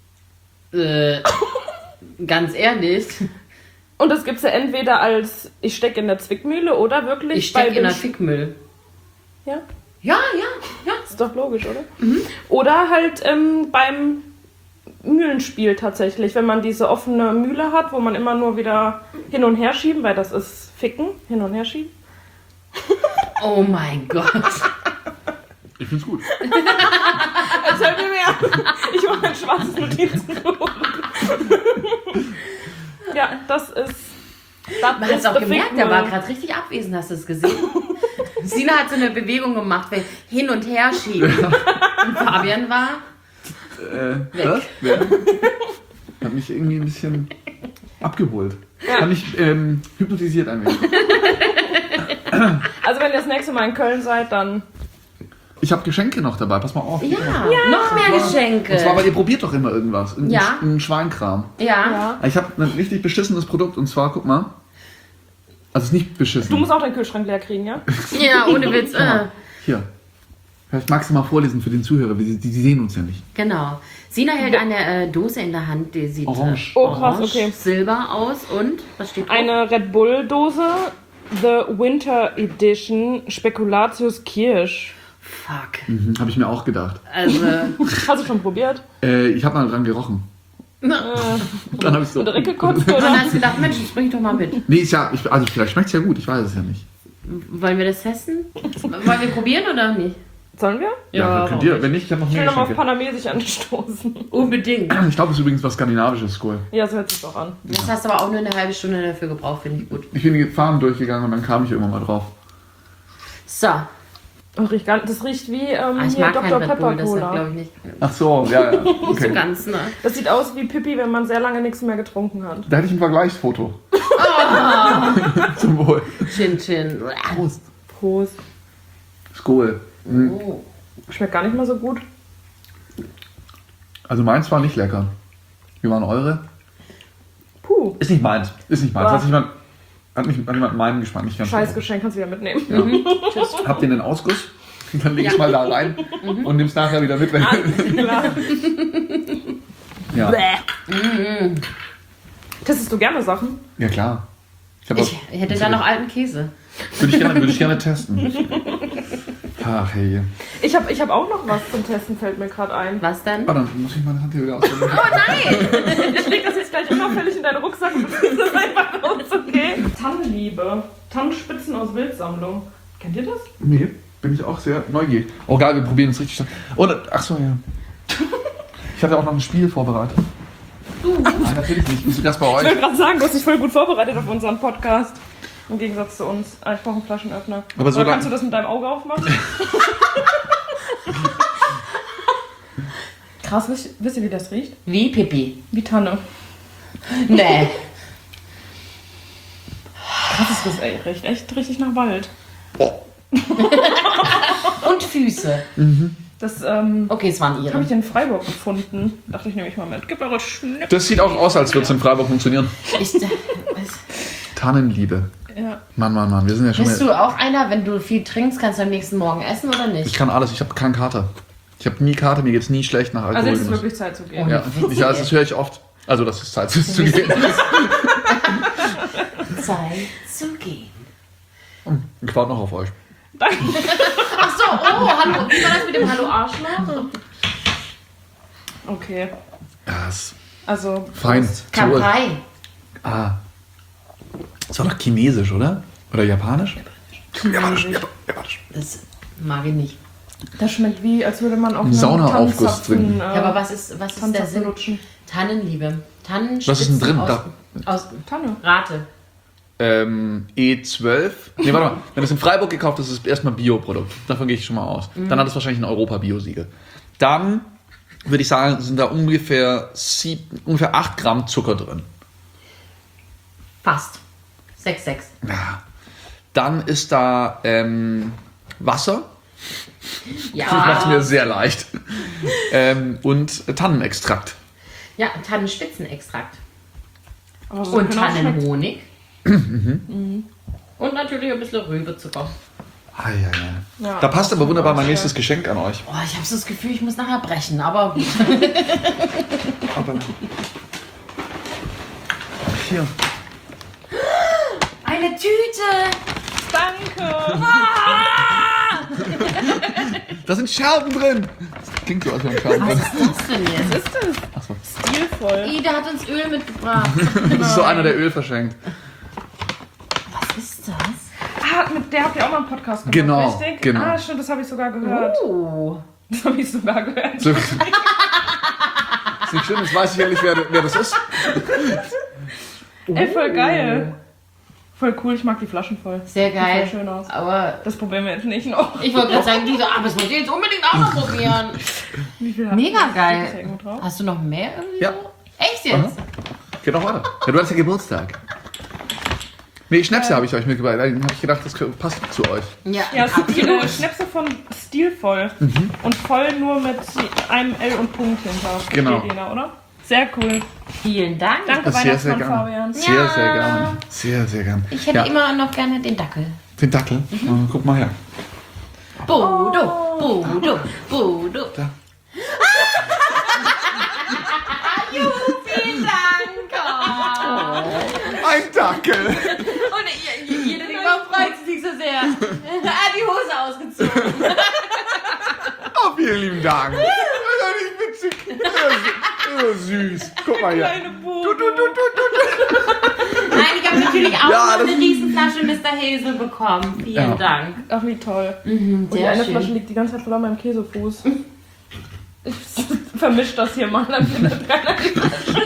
Ganz ehrlich. Und das gibt es ja entweder als ich stecke in der Zwickmühle oder wirklich Ich stecke in dem der Fickmüll. Ja, Ja. ist doch logisch, oder? Oder halt beim Mühlenspiel tatsächlich, wenn man diese offene Mühle hat, wo man immer nur wieder hin und her schieben, weil das ist Ficken, hin und her schieben. Oh mein Gott. Ich find's gut. Erzähl mir mehr. Ich mache ein schwarzes Notizbuch. Ja, das ist... Man hat es auch gemerkt, der war gerade richtig abwesend, hast du es gesehen? Sina hat so eine Bewegung gemacht, wie hin und her schieben. Und Fabian war... Was? Wer? Hat mich irgendwie ein bisschen abgeholt. Hat mich hypnotisiert ein wenig. Also wenn ihr das nächste Mal in Köln seid, dann... Ich habe Geschenke noch dabei, pass mal auf. Ja, noch mehr Geschenke. Und zwar, weil ihr probiert doch immer irgendwas. Ja. Ein Schweinkram. Ja. Ich habe ein richtig beschissenes Produkt und zwar, guck mal. Also es ist nicht beschissen. Du musst auch deinen Kühlschrank leer kriegen, ja? Ja, ohne Witz. Hier. Vielleicht magst du mal vorlesen für den Zuhörer, die sehen uns ja nicht. Genau. Sina hält eine Dose in der Hand, die sieht Orange. Oh krass, okay. silber aus und, was steht drauf? Eine Red Bull Dose, The Winter Edition, Spekulatius Kirsch. Fuck. Habe ich mir auch gedacht. Also, Hast du schon probiert? Ich habe mal dran gerochen. Dann habe ich so. Und direkt gekotzt, und oder? dann hast du gedacht, Mensch, das bring ich doch mal mit. Nee, also vielleicht schmeckt es ja gut, ich weiß es ja nicht. Wollen wir das testen? Wollen wir probieren oder nicht? Sollen wir? Ja, könnt ihr. Wenn nicht, ich habe noch Ich will mehr nochmal auf Geschenke. Panamesisch anstoßen. Unbedingt. Ich glaube, es ist übrigens was Skandinavisches, Skoll. Ja, so hört sich doch an. Das hast du aber auch nur eine halbe Stunde dafür gebraucht, finde ich gut. Ich bin die Farben durchgegangen und dann kam ich irgendwann mal drauf. So. Oh, das riecht wie Ich hier mag kein Dr. Red Pepper Bull, das Cola. glaube ich nicht. Ach so, ja. Nicht so Okay. ganz, ne? Das sieht aus wie Pipi, wenn man sehr lange nichts mehr getrunken hat. Da hätte ich ein Vergleichsfoto. Zum Wohl. Chin Chin. Prost. Prost. Skoll. Oh. Schmeckt gar nicht mal so gut. Also meins war nicht lecker. Wie waren eure? Puh. Ist nicht meins. Ah. Hat jemand meinen Geschmack nicht ganz Scheiß Geschenk, kannst du wieder mitnehmen. Habt ihr einen Ausguss? Dann leg ich mal da rein und nimm's nachher wieder mit. Wenn Klar. ja. Testest du gerne Sachen? Ja, klar. Ich hätte da noch alten Käse. Würde ich gerne testen. Ach, hey. Ich hab auch noch was zum Testen, fällt mir gerade ein. Was denn? Oh, dann muss ich meine Hand hier wieder ausprobieren. Ich leg das jetzt gleich unauffällig in deinen Rucksack und das ist einfach raus, okay? Tannenliebe. Tannenspitzen aus Wildsammlung. Kennt ihr das? Nee, bin ich auch sehr neugierig. Oh, geil, wir probieren es richtig stark. Oh, ach so, ja. Ich hatte auch noch ein Spiel vorbereitet. Nein, natürlich nicht. Bist du das bei Ich euch? wollte gerade sagen, du hast dich voll gut vorbereitet auf unseren Podcast. Im Gegensatz zu uns. Ich brauche einen Flaschenöffner. Aber so Oder lang- kannst du das mit deinem Auge aufmachen? Krass, wisst ihr, wie das riecht? Wie Pipi? Wie Tanne. Nee. Krass, das riecht echt richtig nach Wald. Und Füße. Das Okay, es waren habe ihre. ich in Freiburg gefunden. Dachte ich, nehme ich mal mit. Gib eure Schnipp. Das sieht auch aus, als würde es in Freiburg funktionieren. Ich, Tannenliebe. Ja. Mann, wir sind ja schon bist mal... du auch einer, wenn du viel trinkst, kannst du am nächsten Morgen essen oder Ich nicht? kann alles, ich habe keinen Kater. Ich habe nie Kater, mir geht's nie schlecht nach Also Alkohol. jetzt ist wirklich Zeit zu gehen. ja, das höre ich oft. Also das ist Zeit zu gehen. Zeit zu gehen. Ich warte noch auf euch. Danke. Ach so, oh, hallo. Wie war das mit dem Hallo Arschloch? Okay. Ja, ist Also. fein. Kampai. Ah. Das war doch chinesisch, oder? Oder japanisch? Japanisch. Das mag ich nicht. Das schmeckt wie, als würde man auf einem Saunaaufguss Tannenzapfen, trinken. Ja, aber was ist der Tannenzapfen Sinn? lutschen. Tannenliebe. Tannenspitzen Was ist denn drin? Aus Tanne. Rate. E12. Nee, warte mal. Wenn es in Freiburg gekauft ist, ist es erstmal Bioprodukt. Davon gehe ich schon mal aus. Dann hat es wahrscheinlich ein Europa-Bio-Siegel. Dann würde ich sagen, sind da ungefähr 8 Gramm Zucker drin. Fast. 6,6. Ja. Dann ist da Wasser. Das macht es mir sehr leicht. Und Tannenextrakt. Ja, Tannenspitzenextrakt. Aber so Und genau schmeckt- Tannenhonig. Und natürlich ein bisschen Rübezucker. Ja, Da passt aber wunderbar mein ja. nächstes Geschenk an euch. Oh, ich habe so das Gefühl, ich muss nachher brechen, aber Aber hier. eine Tüte. Danke! Da sind Scherben drin. Das klingt so, als wären Scherben drin. Was ist das denn jetzt? Was ist das? Stilvoll. Ida hat uns Öl mitgebracht. Das ist so einer, der Öl verschenkt. Was ist das? Ah, mit der habt ihr auch mal einen Podcast gemacht, Genau, richtig? genau. Ah, stimmt, das habe ich sogar gehört. Oh. Das habe ich sogar gehört. So. Ist nicht schön, jetzt weiß ich ja nicht, wer das ist. Ey, voll geil. Voll cool, ich mag die Flaschen voll. Sehr geil. Sieht voll schön aus. Aber Das probieren wir jetzt nicht noch. ich wollte gerade sagen, diese, aber das wollt ihr jetzt unbedingt auch noch probieren. Wie viel habt Mega ihr? Steht das geil. hier irgendwo drauf? Hast du noch mehr irgendwie? Ja. So? Echt jetzt? Geht noch weiter. Ja, du hast ja Geburtstag. Nee, Schnäpse habe ich euch mitgebracht. Da habe ich gedacht, das passt zu euch. Ja, Ja, absolut. Schnäpse von Stilvoll. Und voll nur mit einem L und Punkt hinter. Genau. Steht Lena, oder? Sehr cool. Vielen Dank. Danke, Sehr, sehr Weihnachtsmann gerne. Fabian. Sehr, Ja. sehr gerne. Sehr, sehr gerne. Ich hätte immer noch gerne den Dackel. Den Dackel. Guck mal her. Bodo, Bodo, Bodo. Da. Vielen Dank. Oh. Ein Dackel. Und jede Dingmann freut sich so sehr. Hat die Hose ausgezogen. Oh, vielen lieben Dank. Das ist nicht witzig. Das ist süß. Guck mal hier. Kleine Bodo. Nein, ich habe natürlich auch Ja, noch eine das- Riesenflasche Mr. Hazel bekommen. Vielen Ja. Dank. Ach, wie toll. Und die Sehr eine schön. Flasche liegt die ganze Zeit voll an meinem Käsefuß. Ich vermisch das hier mal, dann findet keiner die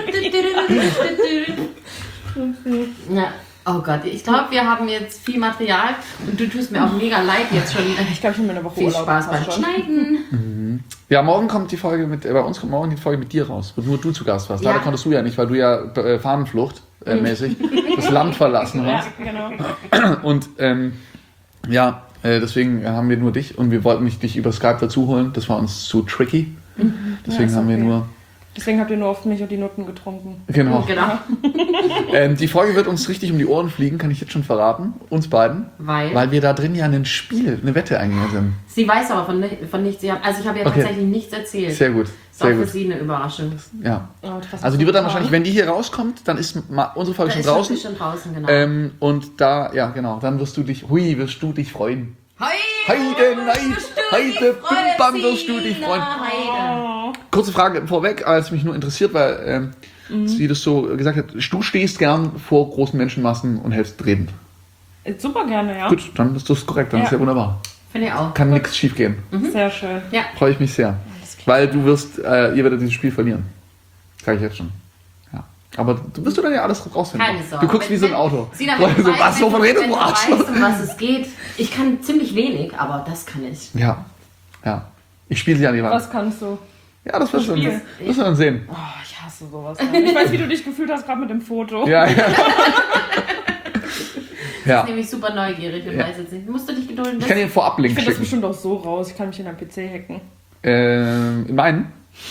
Ja. Oh Gott, ich glaube, wir haben jetzt viel Material und du tust mir auch mega leid jetzt schon. Ich glaube, ich habe mir eine Woche Viel Urlaub. Spaß das beim passt schon. Schneiden. Ja, morgen kommt die Folge mit, bei uns kommt morgen die Folge mit dir raus, wo nur du zu Gast warst. Ja. Leider konntest du ja nicht, weil du ja Fahnenflucht mäßig das Land verlassen Ja, hast. genau. Und deswegen haben wir nur dich und wir wollten dich über Skype dazu holen. Das war uns zu tricky. Deswegen ist haben wir okay. nur Deswegen habt ihr nur auf mich und die Nutten getrunken. Genau. Genau. Die Folge wird uns richtig um die Ohren fliegen, kann ich jetzt schon verraten. Uns beiden. Weil wir da drin ja eine Wette eingegangen sind. Sie weiß aber von nichts. Also ich habe ja tatsächlich nichts erzählt. Sehr gut. Ist auch Sehr für gut. sie eine Überraschung. Ja. Oh, Also die wird dann wahrscheinlich, wenn die hier rauskommt, dann ist unsere Folge schon draußen. Ist schon draußen, genau. Und da, ja genau, dann wirst du dich freuen. Heide, Heide, bam, wirst du dich freuen. Kurze Frage vorweg, als mich nur interessiert, weil sie das so gesagt hat, du stehst gern vor großen Menschenmassen und hältst Reden. Super gerne, ja. Gut, dann ist das korrekt, dann ist ja wunderbar. Finde ich auch. Kann nichts schief gehen. Sehr schön. Ja. Freue ich mich sehr. Weil du wirst, ihr werdet dieses Spiel verlieren. Sag ich jetzt schon. Ja. Aber du wirst dann ja alles rausfinden. Keine Sorge. Du guckst wie so ein Auto. Sina, wenn du so, weißt, was, wovon redest wenn du, du Arschloch? weißt, um was es geht. Ich kann ziemlich wenig, aber das kann ich. Ja. Ja. Ich spiele sie an die Wand. Was kannst du? Ja, das wirst du Spiel. dann sehen. Oh, ich hasse sowas. Ich weiß, wie du dich gefühlt hast, gerade mit dem Foto. Ja, ja. Ich Ja. bin nämlich super neugierig und weiß jetzt nicht. Musst du dich gedulden? Ich kann dir vorab Ich Link finde das schicken. bestimmt auch so raus. Ich kann mich in einem PC hacken. In meinen?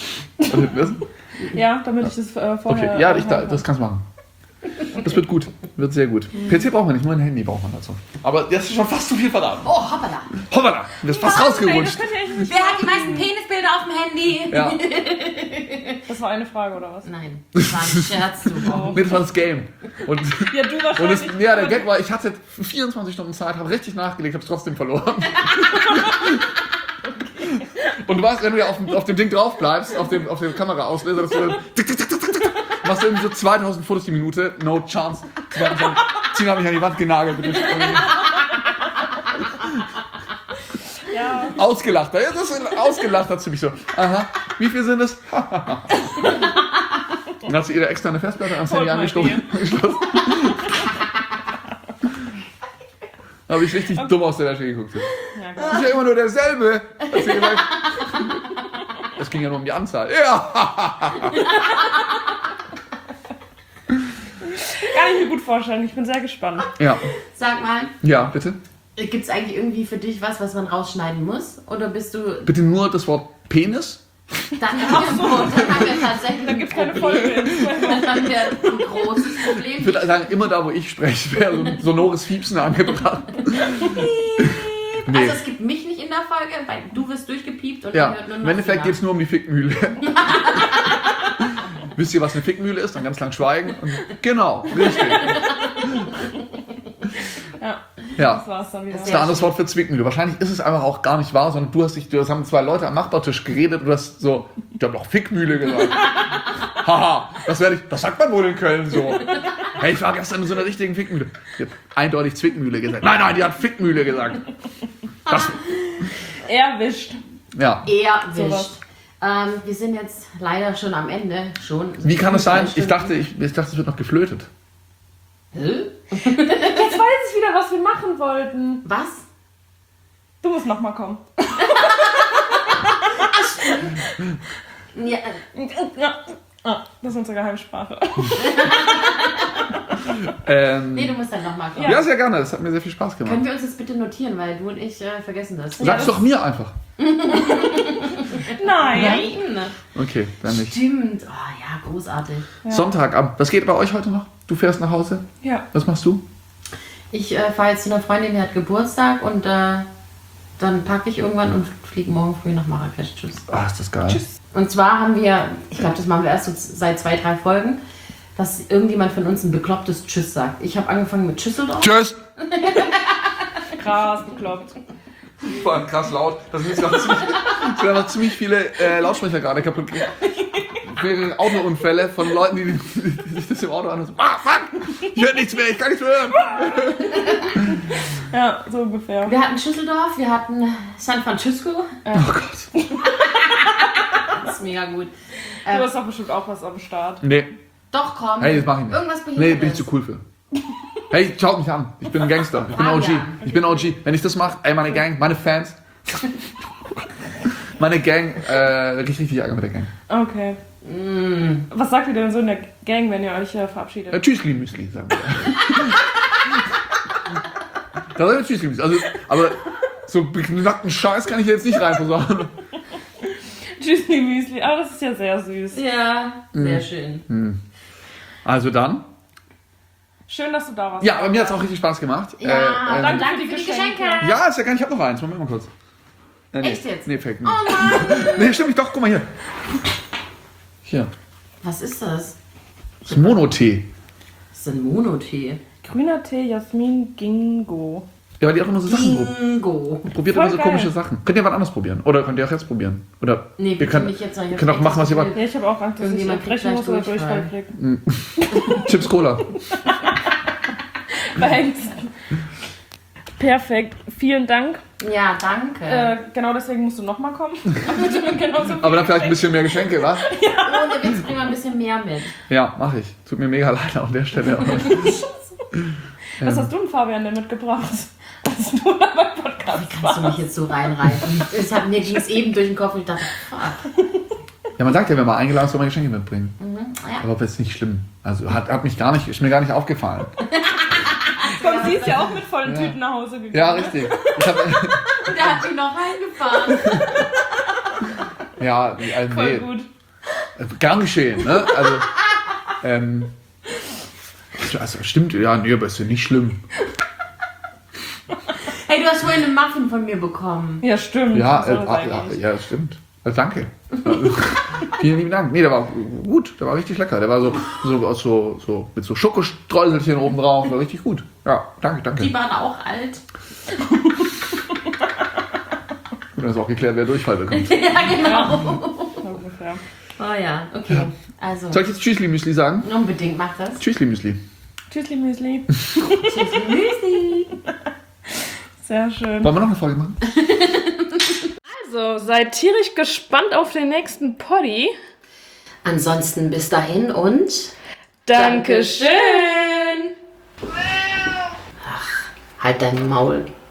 Ja, damit ich das vorher... Okay, ja, das kannst du machen. Das wird gut. Wird sehr gut. PC braucht man nicht, nur ein Handy braucht man dazu. Aber das ist schon fast zu viel verraten. Oh, hoppala. Hoppala, das ist fast Nein, rausgerutscht. das könnt ihr echt nicht. Wer hat die meisten Penisbilder auf dem Handy? Ja. Das war eine Frage, oder was? Nein, das war ein Scherz. Du. Nee, das war das Game. Und, Ja, du und wahrscheinlich. der Gag war, ich hatte 24 Stunden Zeit, habe richtig nachgelegt, habe es trotzdem verloren. Und du weißt, wenn du ja auf dem Ding drauf bleibst, auf dem Kameraauslöser, dass du dann machst du irgendwie so 2000 Fotos die Minute, no chance. Tina hat mich an die Wand genagelt. Ja. Ausgelacht. Ja, das ist ausgelacht hat sie mich so. Aha, wie viel sind es? Dann hat sie ihre externe Festplatte ans Handy angeschlossen. Da habe ich richtig dumm aus der Tasche geguckt. Ja, Das ist ja immer nur derselbe. Hat sie gesagt. Es ging ja nur um die Anzahl. Ja. kann ich mir gut vorstellen. Ich bin sehr gespannt. Ja. Sag mal, Ja, bitte. gibt es eigentlich irgendwie für dich was man rausschneiden muss? Oder bist du Bitte nur das Wort Penis. dann haben wir tatsächlich Dann gibt es keine Folge. Dann haben wir ein großes Ich Problem. würde sagen, immer da, wo ich spreche, wäre so ein sonores Fiepsen angebracht. Nee. Also es gibt mich nicht in der Folge, weil du wirst durchgepiept und Ja, man hört nur noch im Endeffekt Sina. geht es nur um die Fickmühle. Wisst ihr, was eine Fickmühle ist? Dann ganz lang schweigen. Und genau, richtig. Ja, Ja. das war's dann wieder. Das ist ein anderes Wort für Zwickmühle. Wahrscheinlich ist es einfach auch gar nicht wahr, sondern das haben zwei Leute am Nachbartisch geredet und du hast so, ich habe doch Fickmühle gesagt. Haha, das sagt man wohl in Köln so. Hey, ich war gestern in so einer richtigen Fickmühle. Die hat eindeutig Zwickmühle gesagt. Nein, die hat Fickmühle gesagt. Das, Erwischt. ja. Erwischt. Sowas. Wir sind jetzt leider schon am Ende. Wie kann es sein? 2 Ich Stunden. dachte, es wird noch geflötet. Hä? Jetzt weiß ich wieder, was wir machen wollten. Was? Du musst nochmal kommen. Ja, Ah, das ist unsere Geheimsprache. nee, du musst dann nochmal kommen. Ja, sehr gerne. Das hat mir sehr viel Spaß gemacht. Können wir uns das bitte notieren, weil du und ich vergessen das. Sag's doch mir einfach. Nein. Nein. Okay, dann nicht. Stimmt. Oh ja, großartig. Sonntagabend. Was geht bei euch heute noch? Du fährst nach Hause? Ja. Was machst du? Ich fahre jetzt zu einer Freundin, die hat Geburtstag und dann packe ich irgendwann und fliege morgen früh nach Marrakesch. Tschüss. Ah, ist das geil. Tschüss. Und zwar haben wir, ich glaube, das machen wir erst so seit 2, 3 Folgen, dass irgendjemand von uns ein beklopptes Tschüss sagt. Ich habe angefangen mit Schüsseldorf. Tschüss! Krass, bekloppt. Vor allem krass laut. Das sind noch ziemlich viele Lautsprecher gerade kaputt gegangen. Für Autounfälle von Leuten, die sich das im Auto anhören. Ah, fuck! Ich höre nichts mehr, ich kann nichts mehr hören. Ja, so ungefähr. Wir hatten Schüsseldorf, wir hatten San Francisco. Oh Gott. Das ist mega gut. Du hast doch bestimmt auch was am Start. Nee. Doch, komm. Hey, das mach ich nicht. Irgendwas Nee, Behindertes. bin ich zu cool für. Hey, schaut mich an. Ich bin ein Gangster. Ich bin OG. Ich bin OG. Wenn ich das mache, ey, meine Gang, meine Fans. Meine Gang, richtig Ärger mit der Gang. Okay. Was sagt ihr denn so in der Gang, wenn ihr euch verabschiedet? Tschüssli Müsli, sagen wir. Da sagen wir Tschüssli Müsli. Also, aber so beknackten Scheiß kann ich jetzt nicht reinversauen. Tschüssli Müsli. Aber das ist ja sehr süß. Ja, sehr schön. Also dann. Schön, dass du da warst. Ja, aber mir hat es auch richtig Spaß gemacht. Ja, Danke danke für die für die Geschenke. Geschenke. Ja, ist ja gar nicht. Ich habe noch eins. Moment mal kurz. Nee, Echt jetzt? Nee, Fake News. Oh nein. Nee, stimmt nicht. Doch, guck mal hier. Hier. Was ist das? Das ist Monotee. Das ist ein Monotee. Grüner Tee, Jasmin, Gingo. Ja, weil die auch immer so Sachen probieren. Bingo. Probiert Voll immer so geil. komische Sachen. Könnt ihr was anderes probieren? Oder könnt ihr auch jetzt probieren? Oder Nee, wir bitte können, nicht jetzt noch. Ich hab können auch echt machen, was ihr das wollt. Ja, ich habe auch Angst, dass ich Irgendjemand kriegt brechen muss gleich oder Durchfall Durchfall. krieg. Chips Cola. Thanks. Perfekt. Vielen Dank. Ja, danke. Genau deswegen musst du nochmal kommen. Genauso viel Aber dann vielleicht ein bisschen mehr Geschenke, was? Ohne Witz, bring mal ein bisschen mehr mit. Ja, mache ich. Tut mir mega leid an der Stelle. Was hast du denn, Fabian, denn mitgebracht? Als du da beim Podcast Kannst du mich jetzt so reinreißen? Mir ging es eben durch den Kopf und ich dachte, fuck. Ja, man sagt ja, wenn man eingeladen ist, soll man Geschenke mitbringen. Ja. Aber das ist nicht schlimm. Also hat mich gar nicht, ist mir gar nicht aufgefallen. Komm, sie ist ja auch mit vollen Tüten nach Hause gegangen. Ja, richtig. Ich hab, Der hat mich noch reingefahren. ja, Voll nee, gut. gern geschehen. Ne? Also stimmt, ja, nee, aber ist ja nicht schlimm. Hey, du hast vorhin einen Muffin von mir bekommen. Ja, stimmt. Ja, Was soll das eigentlich? ja, stimmt. Also, danke. Vielen lieben Dank. Nee, der war gut, der war richtig lecker. Der war so mit so Schokostreuselchen oben drauf, war richtig gut. Ja, danke. Die waren auch alt. Und dann ist auch geklärt, wer Durchfall bekommt. Ja, genau. Ungefähr. Oh ja, okay. Also, Soll ich jetzt Tschüssli Müsli sagen? unbedingt mach das. Tschüssli Müsli. Tschüssli Müsli. Tschüssi, Müsli. Sehr schön. Wollen wir noch eine Folge machen? Also, seid tierisch gespannt auf den nächsten Poddy. Ansonsten bis dahin und... Dankeschön. Halt dein Maul.